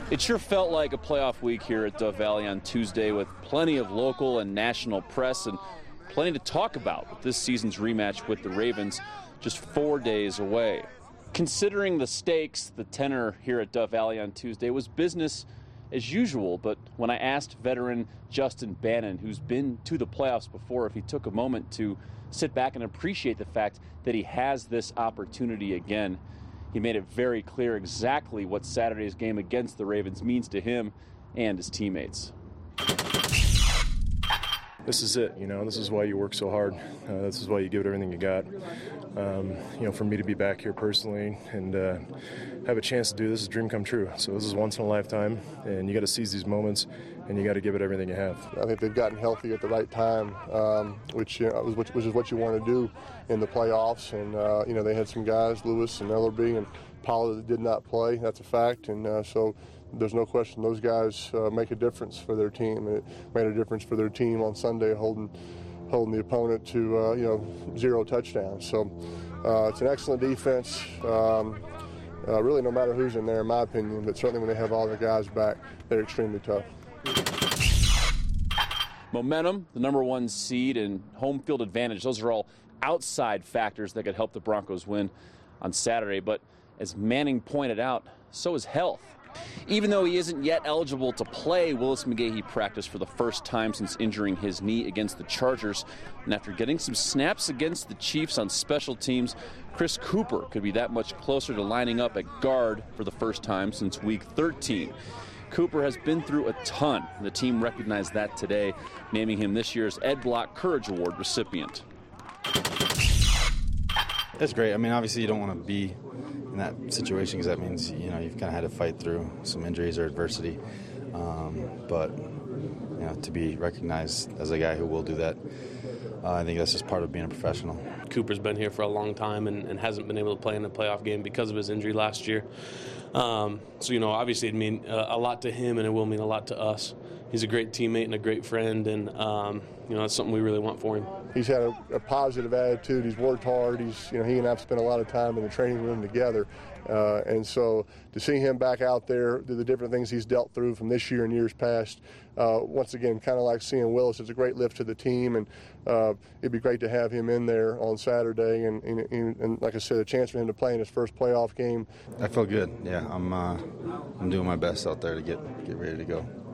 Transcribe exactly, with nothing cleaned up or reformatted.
It sure felt like a playoff week here at Dove Valley on Tuesday, with plenty of local and national press and plenty to talk about with this season's rematch with the Ravens just four days away. Considering the stakes, the tenor here at Dove Valley on Tuesday was business as usual, but when I asked veteran Justin Bannon, who's been to the playoffs before, if he took a moment to sit back and appreciate the fact that he has this opportunity again, he made it very clear exactly what Saturday's game against the Ravens means to him and his teammates. This is it, you know, this is why you work so hard. Uh, this is why you give it everything you got. Um, you know, for me to be back here personally and uh, have a chance to do this is a dream come true. So this is once in a lifetime, and you got to seize these moments, and you got to give it everything you have. I think they've gotten healthy at the right time, um, which, you know, which, which is what you want to do in the playoffs. And, uh, you know, they had some guys, Lewis and Ellerby and Pollard, that did not play. That's a fact. And uh, so there's no question those guys uh, make a difference for their team. And it made a difference for their team on Sunday, holding holding the opponent to, uh, you know, zero touchdowns. So uh, it's an excellent defense. Um, uh, really, no matter who's in there, in my opinion, but certainly when they have all their guys back, they're extremely tough. Momentum, the number one seed, and home field advantage, those are all outside factors that could help the Broncos win on Saturday. But as Manning pointed out, so is health. Even though he isn't yet eligible to play, Willis McGahee practiced for the first time since injuring his knee against the Chargers. And after getting some snaps against the Chiefs on special teams, Chris Cooper could be that much closer to lining up at guard for the first time since week thirteen. Cooper has been through a ton. The team recognized that today, naming him this year's Ed Block Courage Award recipient. That's great. I mean, obviously you don't want to be in that situation because that means, you know, you've kind of had to fight through some injuries or adversity. Um, but, you know, to be recognized as a guy who will do that, uh, I think that's just part of being a professional. Cooper's been here for a long time and, and hasn't been able to play in a playoff game because of his injury last year. Um, so, you know, obviously it'd mean uh, a lot to him and it will mean a lot to us. He's a great teammate and a great friend, and, um, you know, that's something we really want for him. He's had a, a positive attitude. He's worked hard. He's, you know, he and I have spent a lot of time in the training room together. Uh, and so to see him back out there, do the different things he's dealt through from this year and years past, uh, once again, kind of like seeing Willis, it's a great lift to the team. And uh, it'd be great to have him in there on Saturday. And, and, and like I said, a chance for him to play in his first playoff game. I feel good. Yeah, I'm, uh, I'm doing my best out there to get, get ready to go.